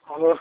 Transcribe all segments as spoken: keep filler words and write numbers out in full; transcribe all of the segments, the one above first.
Alô?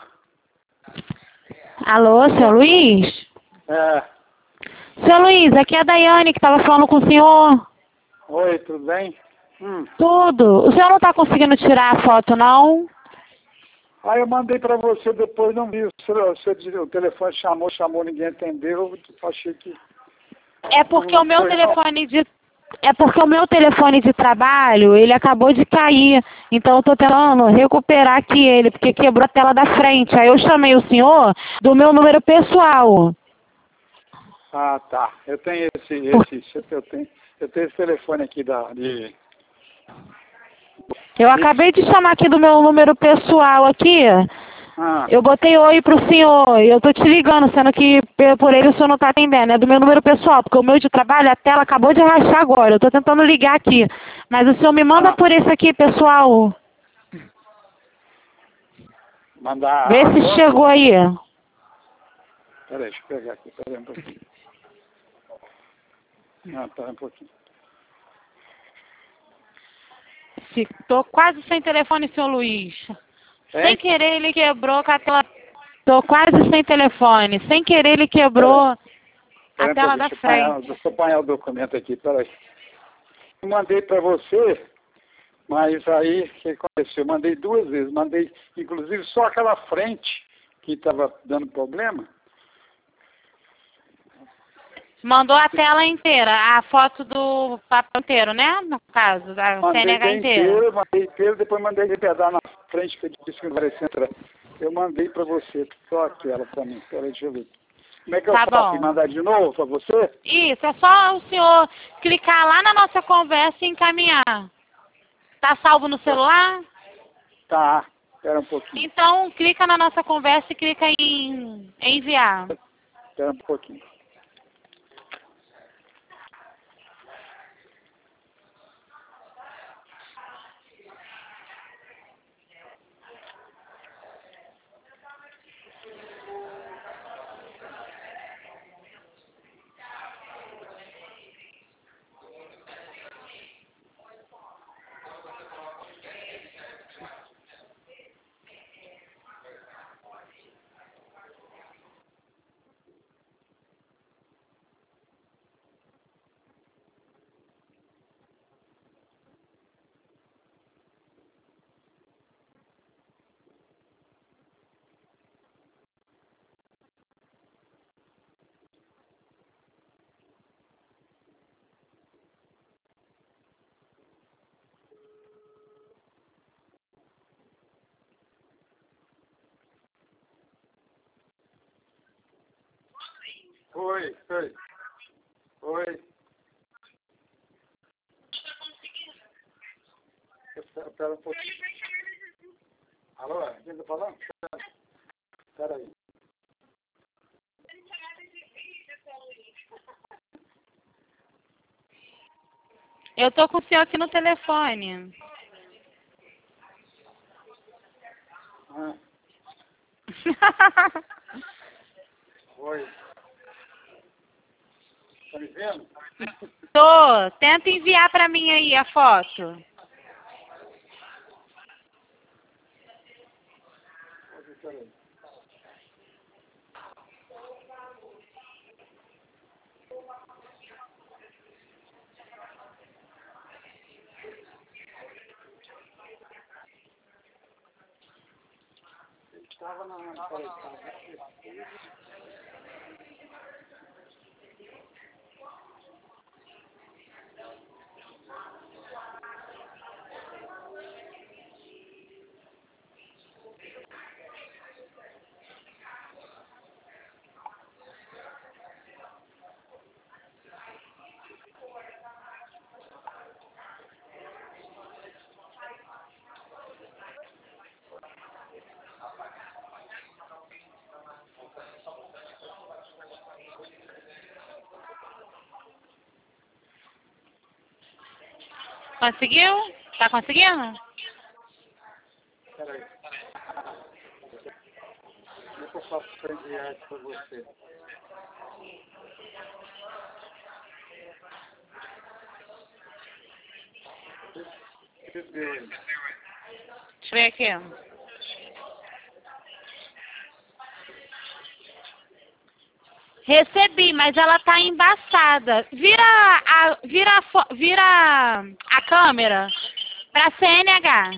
Alô, seu Luiz? É. Seu Luiz, aqui é a Daiane que estava falando com o senhor. Oi, tudo bem? Hum. Tudo. O senhor não está conseguindo tirar a foto, não? Ah, eu mandei para você, depois não vi. O, seu, o, seu, o telefone chamou, chamou, ninguém atendeu. Eu achei que... É porque Não o meu foi, não. telefone de... É porque o meu telefone de trabalho, ele acabou de cair. Então eu tô tentando recuperar aqui ele, porque quebrou a tela da frente. Aí eu chamei o senhor do meu número pessoal. Ah, tá. Eu tenho esse, esse, eu tenho, eu tenho esse telefone aqui da... De... Eu acabei de chamar aqui do meu número pessoal aqui. Ah, Eu botei oi pro senhor e eu tô te ligando, sendo que por ele o senhor não tá atendendo. É do meu número pessoal, porque o meu de trabalho, a tela acabou de rachar agora. Eu tô tentando ligar aqui. Mas o senhor me manda ah. por esse aqui, pessoal. Mandar Vê a se foto? chegou aí. Peraí, deixa eu pegar aqui. Peraí um pouquinho. Não, peraí um pouquinho. Se- Tô quase sem telefone, senhor Luiz. Sem Hein? querer ele quebrou com a tela. Tô quase sem telefone. Sem querer ele Peraí. quebrou a Peraí um tela pouquinho. da Deixa eu apanhar, frente. deixa eu apanhar o documento aqui. Peraí. Eu mandei para você... Mas aí, o que aconteceu? Eu mandei duas vezes, mandei inclusive só aquela frente que estava dando problema. Mandou a tela inteira, a foto do papel inteiro, né? No caso, da Mandei C N H bem inteira. inteiro, mandei inteiro, depois mandei aquele pedaço na frente que eu disse que não parecia entrar. Eu mandei para você, só aquela para mim. Peraí, deixa eu ver. Como é que eu Tá faço? E bom. mandar de novo para você? Isso, é só o senhor clicar lá na nossa conversa e encaminhar. Tá salvo no celular? Tá, espera um pouquinho, Então, clica na nossa conversa e clica em enviar. espera um pouquinho. Oi, oi, oi. Espera, espera um pouquinho. Alô, quem está falando? Espera aí. Eu tô com o senhor aqui no telefone. Ah, oi. Tá me vendo? Tô. Tenta enviar pra mim aí a foto. Peraí. Estava na... Peraí, peraí. Conseguiu? Tá conseguindo? Peraí. Como é que eu faço para enviar isso para você? Deixa eu ver. Deixa eu ver aqui. Recebi, mas ela tá embaçada. Vira a, vira a, fo- vira a câmera pra C N H.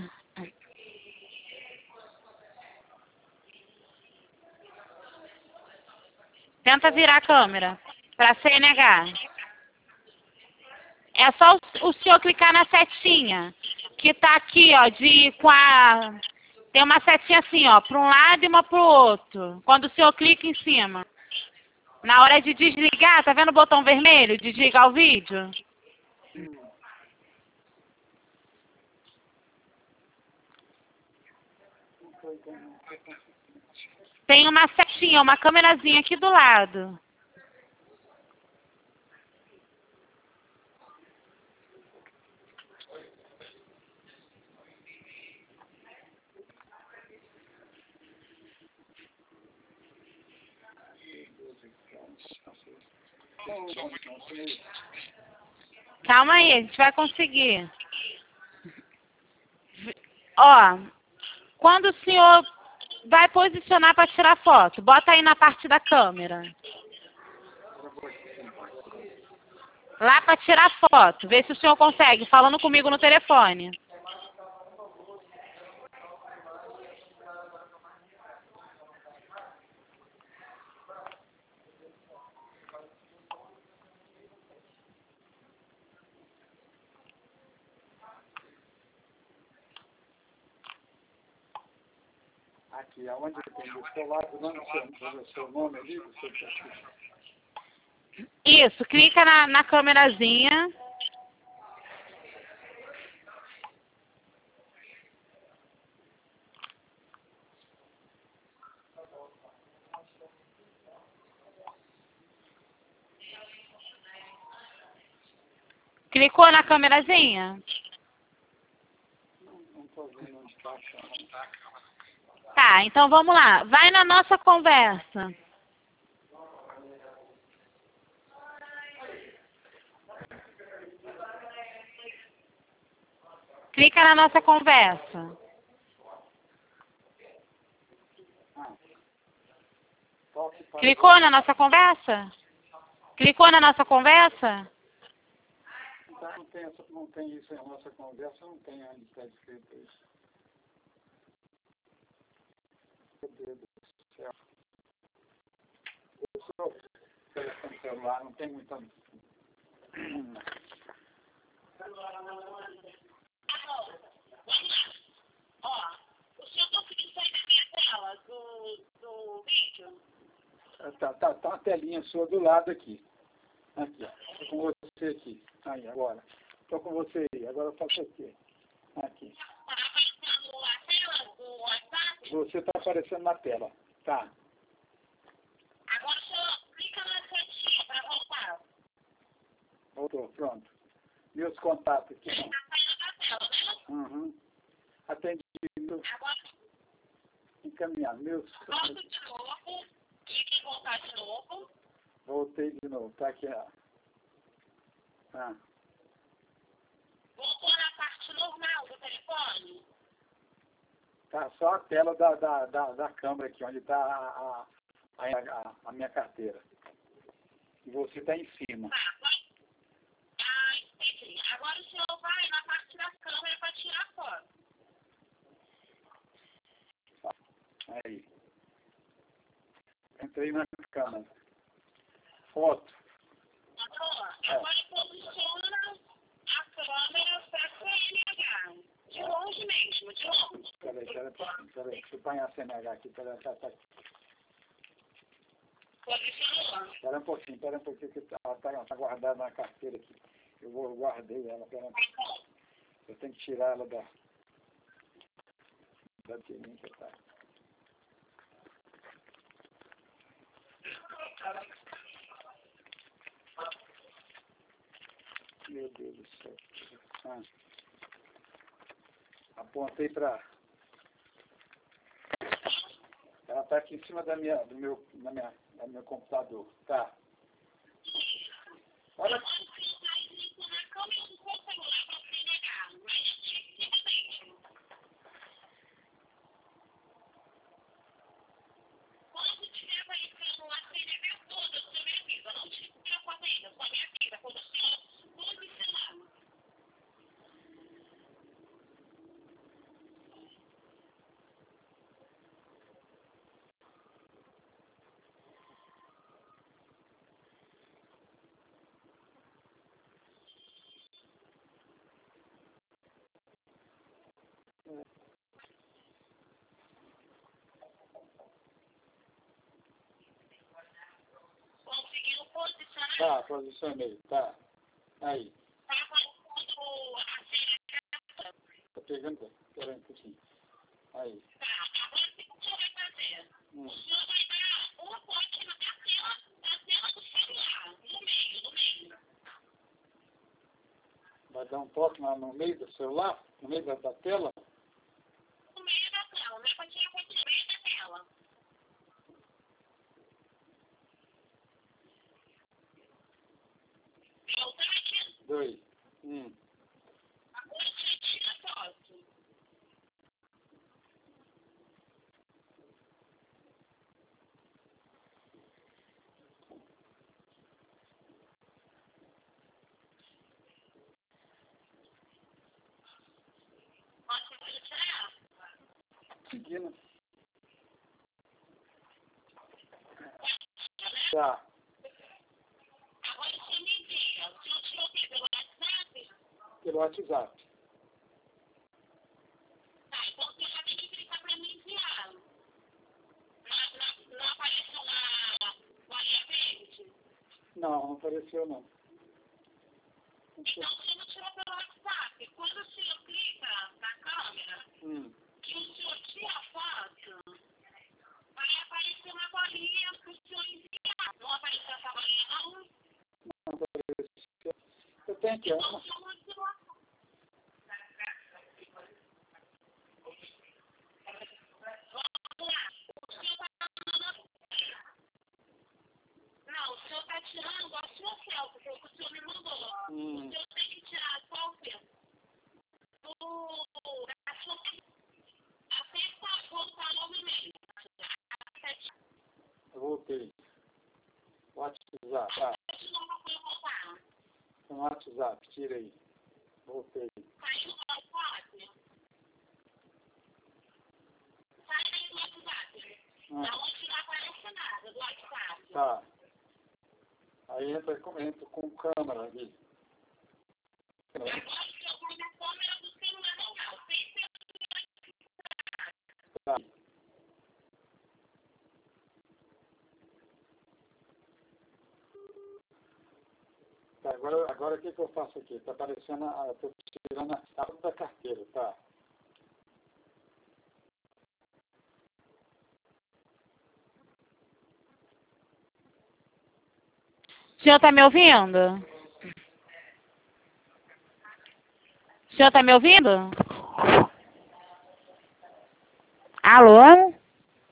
Tenta virar a câmera pra C N H. É só o, o senhor clicar na setinha, que tá aqui, ó, de com a... Tem uma setinha assim, ó, para um lado e uma pro outro. Quando o senhor clica em cima. Na hora de desligar, tá vendo o botão vermelho? Desligar o vídeo? Tem uma setinha, uma câmerazinha aqui do lado. Calma aí, a gente vai conseguir. Ó, quando o senhor vai posicionar para tirar foto, bota aí na parte da câmera. Lá para tirar foto. Vê se o senhor consegue, falando comigo no telefone. Aqui, aonde tem do seu lado, não no seu, no seu nome ali, do seu perfil. Isso, clica na, na câmerazinha. Clicou na câmerazinha? Não estou vendo onde está achando. Tá, então vamos lá. Vai na nossa conversa. Clica na nossa conversa. Clicou na nossa conversa? Clicou na nossa conversa? Então não tem, essa, não tem isso em nossa conversa, não tem onde está escrito isso. Meu Deus do céu. Eu sou telefone celular, não tem muita... Ó, o senhor conseguiu sair da minha tela do, do vídeo? Tá, tá, tá uma telinha sua do lado aqui. Aqui, ó. Tô com você aqui. Aí, agora. Tô com você aí. Agora eu faço aqui. Aqui. Tá aparecendo a tela do WhatsApp? Você tá aparecendo na tela. Tá. Agora o senhor clica na setinha para voltar. Voltou, pronto. Meus contatos aqui. Tá saindo da tela, né? Uhum. Atendido. Agora, Encaminhar. Meus... volta de novo. Clique em voltar de novo. Voltei de novo. Tá aqui, ó. Ah. Voltou na parte normal do telefone. Tá só a tela da, da, da, da câmera aqui, onde está a, a, a, a minha carteira. E você está em cima. Tá, vai. Ah, entendi. Agora o senhor vai na parte da câmera para tirar foto. Aí. Entrei na câmera. Foto. Entrou? É. Agora posiciona a câmera para C N H. De longe mesmo, de longe. Peraí, peraí, peraí. Deixa eu apanhar a C N H aqui. Peraí, tá, tá. Posicionou. Pera um pouquinho, pera um pouquinho, que tá, tá, tá guardada na carteira aqui. Eu vou, eu guardei ela, pera um pouquinho. Eu tenho que tirar ela da... da tirinha que tá. Meu Deus do céu. Ah. Apontei para... Ela está aqui em cima da minha, do meu, da minha, do meu computador. Tá. Olha aqui. Conseguiu posicionar? Tá, posicionei, tá. Aí. Tá quando a cena. Tá pegando, peraí um pouquinho. Aí. Tá, agora o que o senhor vai fazer? Hum. O senhor vai dar um toque na tela, na tela do celular, no meio, no meio. Vai dar um toque lá no meio do celular? No meio da, da tela? No meio da tela, né? Pra tirar coisa no meio da tela. É o toque. Dois. Hum. Agora você tira a foto. Pode ser tirar? Seguindo. Tá. Agora você me envia. O senhor tirou o quê? Pelo WhatsApp? Pelo WhatsApp. Tá, então você já tem que clicar pra me enviar. Não, não, não apareceu na bolinha verde? Não, não apareceu não. Então você não tirou pelo WhatsApp. Quando o senhor clica na câmera, Hum. que o senhor tira a foto, vai aparecer uma bolinha pro senhor enviar. Não apareceu essa bolinha não? Não apareceu. Eu tenho aqui, Então ó. o senhor não tirou a foto. Vamos lá. O senhor tá tirando. Não, o senhor tá tirando a sua selfie, que o senhor me mandou. Hum. O senhor tem que tirar a selfie do, da sua até voltar novamente. Eu voltei. WhatsApp. Tá. De novo para voltar. No WhatsApp, tira aí. Voltei. Saiu do WhatsApp? Sai daí do WhatsApp. Ah. Da onde não aparece nada do WhatsApp. Tá. Aí entra, com- entra com câmera ali. Agora o senhor vai na câmera do celular normal. Sem celular. Tá. Tá, agora, agora o que, que eu faço aqui? Tá aparecendo, a, tô tirando a foto da carteira, tá? O senhor tá me ouvindo? O senhor tá me ouvindo? Alô?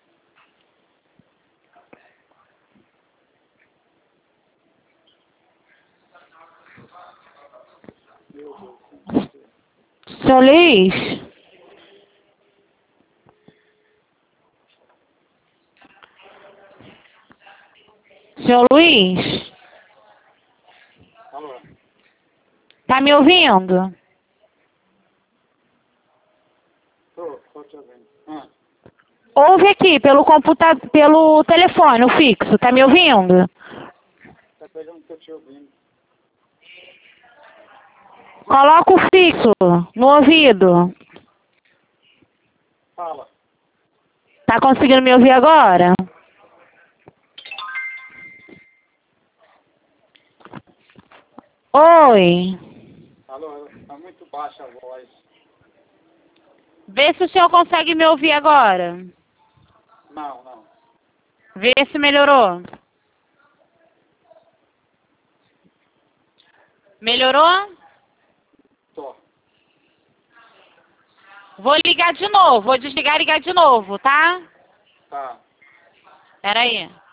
Seu Luiz? Seu Luiz? Alô? Tá me ouvindo? Tô, tô te ouvindo. Ah, Ouve aqui, pelo computador, pelo telefone, o fixo, tá me ouvindo? tá pegando, tô te ouvindo. Coloca o fixo no ouvido. Fala. Tá conseguindo me ouvir agora? Oi. Alô, tá muito baixa a voz. Vê se o senhor consegue me ouvir agora. Não, não. Vê se melhorou. Melhorou? Tô. Vou ligar de novo. Vou desligar e ligar de novo, tá? Tá. Pera aí.